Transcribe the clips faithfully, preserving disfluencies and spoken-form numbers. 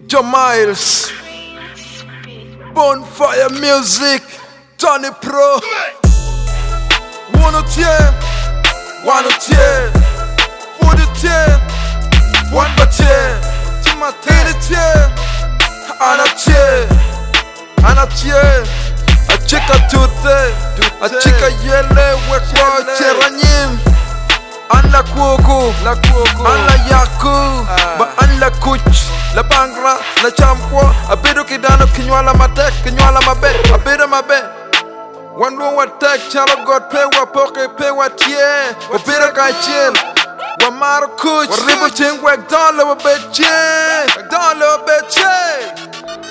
Joe Miles, Bonfire Music, Tony Pro. One tiers, one tiers, four tiers, one tiers, three tiers, un tiers, un tiers. A chica tute, a chica yele, wekwa cheranyim. An la kuku, la kuku, an la yaku, ba an la kuch, la bangra, la champo, a bido kidano kinywala matek, kinywala mabe, a bido mabe. One more what tech, chalo god pay wa poke, pay wa tie, a bido kai chill. Wa maro kuch, wa ribo ching wek don lo beche, don lo beche.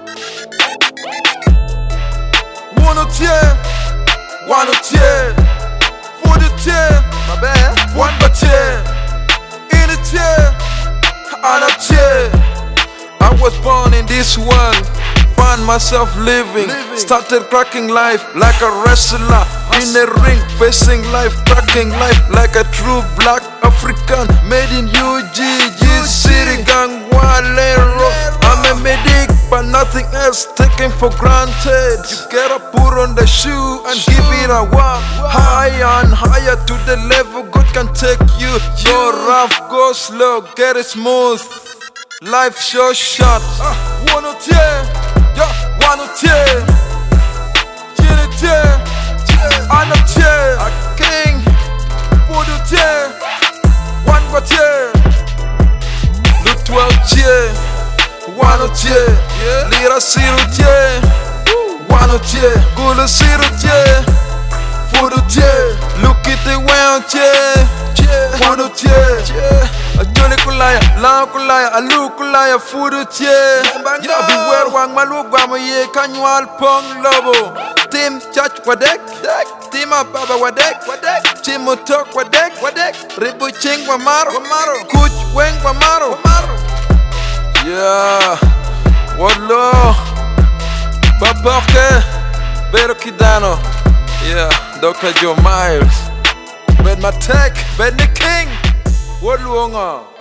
One tiers, one tiers, four tiers, my bad. One tiers, in a tier, and a tier. I was born in this world, found myself living, started cracking life like a wrestler in a ring, facing life, cracking life like a true black African, made in U G G City, Gangwalero. I'm a medic, but nothing else taken for granted. You gotta put on the shoe and give it a walk, higher and higher to the level God can take you. Go rough, go slow, get it smooth. Life so short. One or two, yeah, one or two. Chili tier, and a tier, a king. Food tier, one but tier. The twelve tier, one or tier. Lira zero tier, one or tier. Gula zero tier, food tier. Look at the one tier, one or tier. A Johnny Kulaya, Lao Kulaya, a Lu Kulaya, Fudu Tie. Yeah, beware wang malu guama ye kanyual pong lobo. Tim Chach Wadek, Tima Baba Wadek, Wadek, Chimutok Wadek, Wadek, Ribu Ching Wamaro, Wamaro, Kuch Weng Wamaro, Wamaro. Yeah, Wadlo, Baborke, Vero Kidano. Yeah, Doctor Joe Miles, Ben Matek, Ben the King. What long?